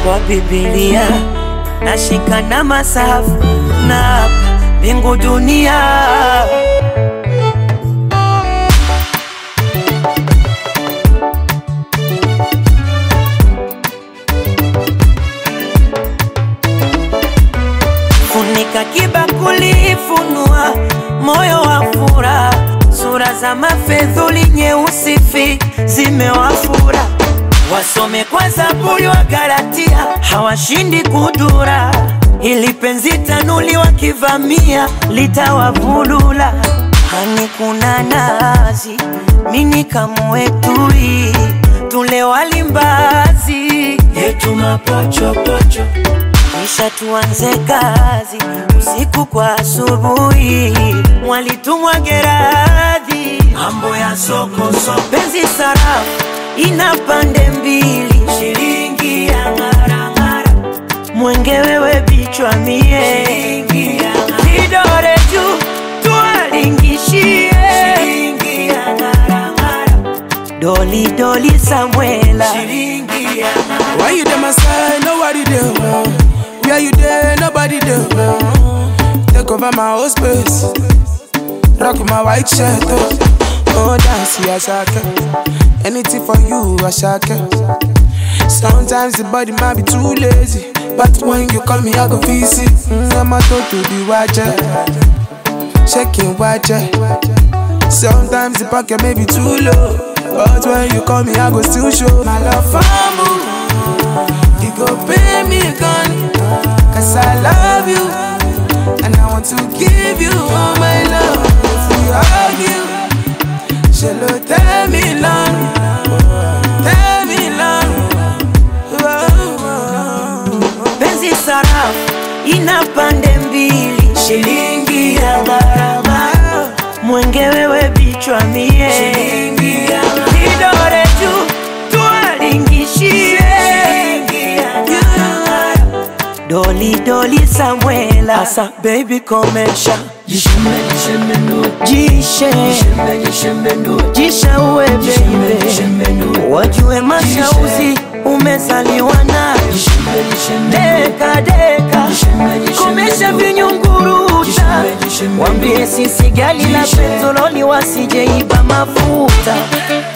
kwa Biblia, nashika na masafu na mbingu dunia. Funika kibakuli, funua moyo wa furaha, sura za mafedhuli nyeusi fi zimewafura. Wasome kwa Zaburi wa Galatia, hawashindi kudura. Ili penzi tanuli wakivamia litawavulula. Hani kuna nazi, mini kamwetui, tule walimbazi yetu mapocho pocho. Kisha tuanze kazi, usiku kwa asubuhi, mwalitumwa Geradhi, mambo ya soko soko. Penzi sarafu ina pande mbili, shilingi ya ngara ngara, mwenge wewe bichwa mie, shilingi ya ngara. Vidore juu tuwalingishie, shilingi ya ngara ngara. Doli doli Samuela, shilingi ya ngara. Why you there my side, nobody there? Where you there, nobody there? Take over my whole space, rock my white shirt. Oh, dance, yeah, shaka. Anything for you, I shaka. Sometimes the body might be too lazy, but when you call me, I go visit. I'm a to the watcher, checking watcher. Sometimes the pocket may be too low, but when you call me, I go still show my love for you. You go pay me a gun, cause I love you, and I want to give you all my love. If we argue, she'll tell me long, tell me long. Penzi sarafu ina pande mbili, shilingi ya gharama, mwenge wewe bichwa mie, shilingi ya gharama. Vidore juu tuwalingishie, shilingi ya gharama. Doli doli Samuela, asa baby komesha, jishembe jishembe ndo, jishe uwe baby, wajue mashauzi umezaliwa na deka deka, komesha vinyunguruta, wambie sisi gali la petroli wasije iba mafuta.